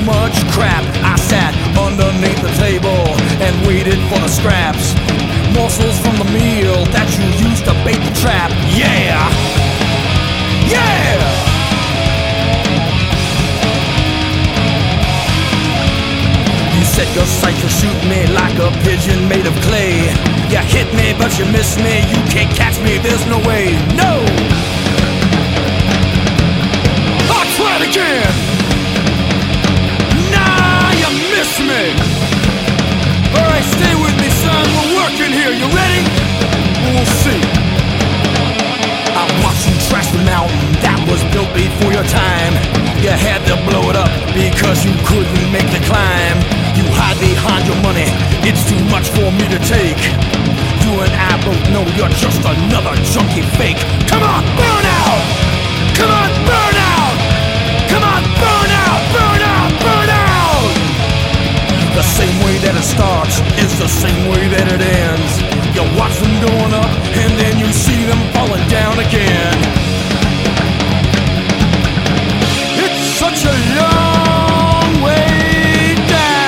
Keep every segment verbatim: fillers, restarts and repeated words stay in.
much crap. I sat underneath the table and waited for the scraps, morsels from the meal that you used to bait the trap. Yeah! Yeah! You set your sights to shoot me like a pigeon made of clay. You hit me but you missed me, you can't catch me, there's no way, no! I'll try it again! Nah, you missed me! Alright, stay with me, son, we're working here, you ready? We'll see. I watched you trash the mountain that was built before your time. You had to blow it up because you couldn't make the climb. You hide behind your money, it's too much for me to take. You and I both know you're just another junkie fake. Come on, burn out! Come on, burn out! Come on, burn out, burn out, burn out! The same way that it starts is the same way that it ends. You watch them going up and then you see them falling down again. It's such a long way down.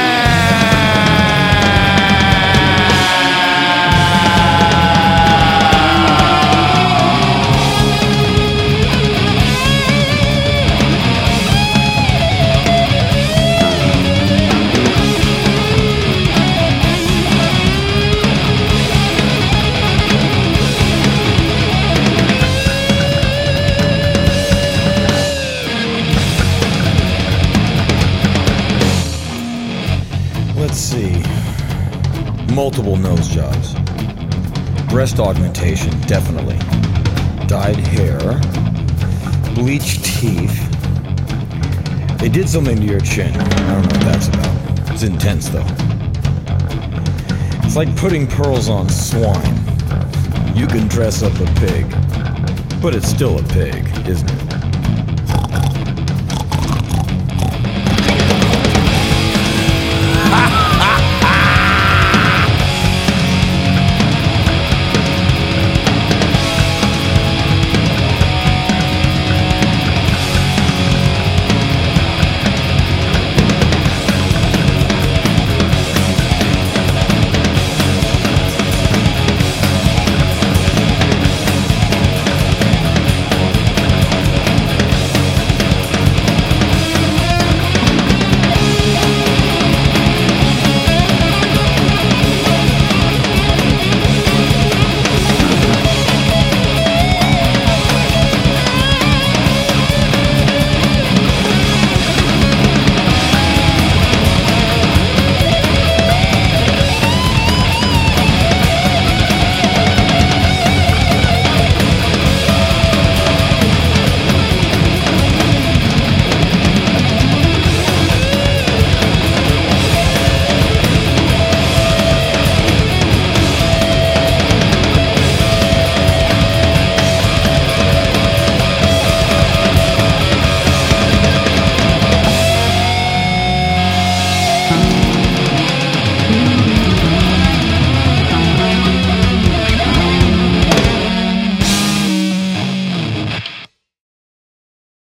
Let's see. Multiple nose jobs. Breast augmentation, definitely. Dyed hair. Bleached teeth. They did something to your chin. I don't know what that's about. It's intense, though. It's like putting pearls on swine. You can dress up a pig, but it's still a pig, isn't it?